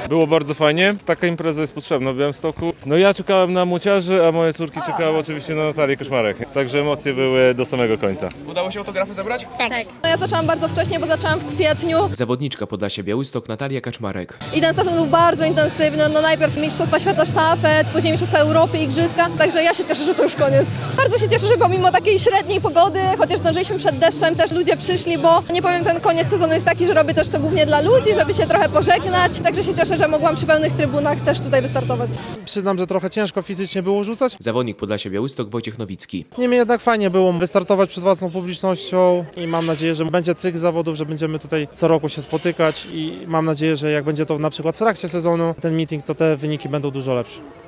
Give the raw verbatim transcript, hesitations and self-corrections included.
Było bardzo fajnie, taka impreza jest potrzebna w Białymstoku. No ja czekałem na Muciarzy, a moje córki czekały oczywiście na Natalię Kaczmarek. Także emocje były do samego końca. Udało się autografy zebrać? Tak. No ja zaczęłam bardzo wcześnie, bo zaczęłam w kwietniu Zawodniczka Podlasia Białystok Natalia Kaczmarek. i ten sezon był bardzo intensywny. No najpierw Mistrzostwa Świata Sztafet, później Mistrzostwa Europy, Igrzyska, także ja się cieszę, że to już koniec. Bardzo się cieszę, że pomimo takiej średniej pogody, chociaż zdążyliśmy przed deszczem, też ludzie przyszli, bo nie powiem, ten koniec sezonu jest taki, że robię też to głównie dla ludzi, żeby się trochę pożegnać, także się cieszę, że mogłam przy pełnych trybunach też tutaj wystartować. Przyznam, że trochę ciężko fizycznie było rzucać. Zawodnik Podlasia Białystok Wojciech Nowicki. Niemniej jednak fajnie było wystartować przed własną publicznością i mam nadzieję, że będzie cykl zawodów, że będziemy tutaj co roku się spotykać i mam nadzieję, że jak będzie to na przykład w trakcie sezonu, ten meeting, to te wyniki będą dużo lepsze.